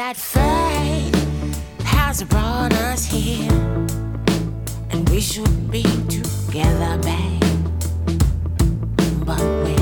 that fate has brought us here, and we should be together, babe. But we